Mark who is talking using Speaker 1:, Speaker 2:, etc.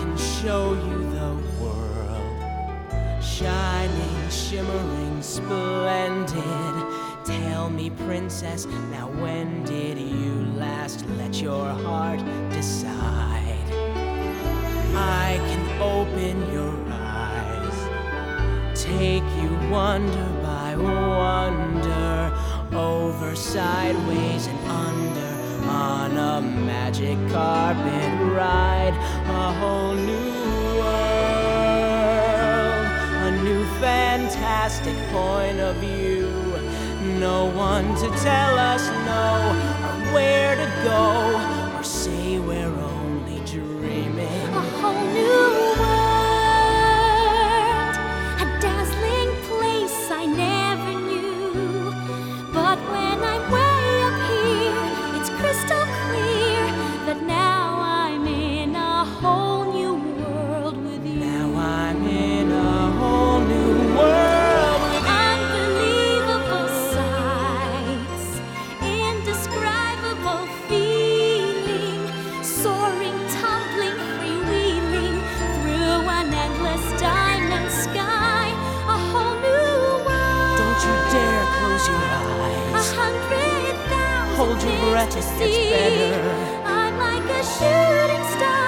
Speaker 1: can show you the world, shining, shimmering, splendid. Tell me, princess, now when did you last let your heart decide? I can open your eyes, take you wonder by wonder, over, sideways, and under, on a magic carpet ride. A whole new world, a new fantastic point of view. No one to tell us no, or where to go, or say we're only dreaming.
Speaker 2: A whole new world, a dazzling place I never knew. But when I'm way up here, it's crystal clear that now I'm in a whole new world with you.
Speaker 1: Now I'm in a whole new world with you.
Speaker 2: Unbelievable sights, indescribable feeling, soaring, tumbling, freewheeling through an endless diamond sky. A whole new world.
Speaker 1: Don't you dare close your eyes.
Speaker 2: 100,000
Speaker 1: Hold your breath,
Speaker 2: things
Speaker 1: it
Speaker 2: to
Speaker 1: gets
Speaker 2: see.
Speaker 1: better.
Speaker 2: I'm like a shooting star